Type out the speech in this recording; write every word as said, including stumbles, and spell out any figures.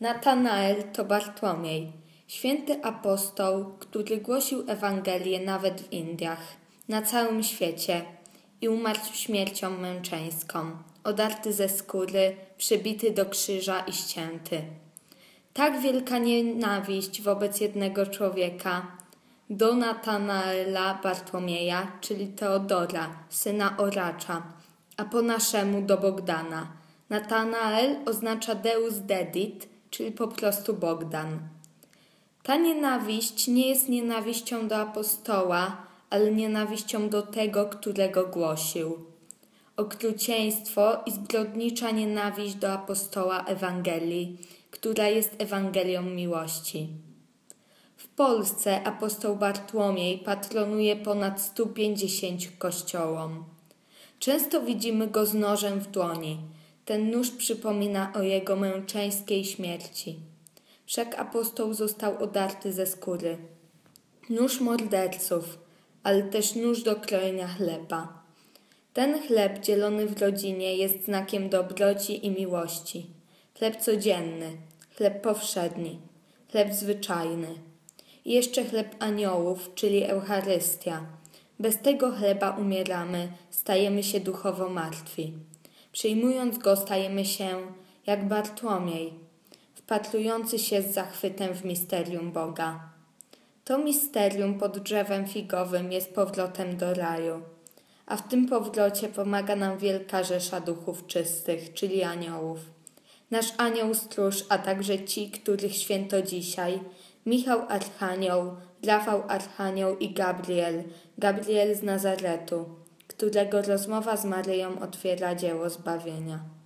Natanael to Bartłomiej, święty apostoł, który głosił Ewangelię nawet w Indiach, na całym świecie i umarł śmiercią męczeńską, odarty ze skóry, przybity do krzyża i ścięty. Tak wielka nienawiść wobec jednego człowieka, do Natanaela Bartłomieja, czyli Teodora, syna Oracza, a po naszemu do Bogdana. Natanael oznacza Deus Dedit, czyli po prostu Bogdan. Ta nienawiść nie jest nienawiścią do apostoła, ale nienawiścią do tego, którego głosił. Okrucieństwo i zbrodnicza nienawiść do apostoła Ewangelii, która jest Ewangelią miłości. W Polsce apostoł Bartłomiej patronuje ponad stu pięćdziesięciu kościołom. Często widzimy go z nożem w dłoni. Ten nóż przypomina o jego męczeńskiej śmierci. Wszak apostoł został odarty ze skóry. Nóż morderców, ale też nóż do krojenia chleba. Ten chleb dzielony w rodzinie jest znakiem dobroci i miłości. Chleb codzienny, chleb powszedni, chleb zwyczajny. I jeszcze chleb aniołów, czyli Eucharystia. Bez tego chleba umieramy, stajemy się duchowo martwi. Przyjmując go stajemy się jak Bartłomiej, wpatrujący się z zachwytem w misterium Boga. To misterium pod drzewem figowym jest powrotem do raju, a w tym powrocie pomaga nam wielka rzesza duchów czystych, czyli aniołów. Nasz anioł stróż, a także ci, których święto dzisiaj, Michał Archanioł, Rafał Archanioł i Gabriel, Gabriel z Nazaretu, którego rozmowa z Maryją otwiera dzieło zbawienia.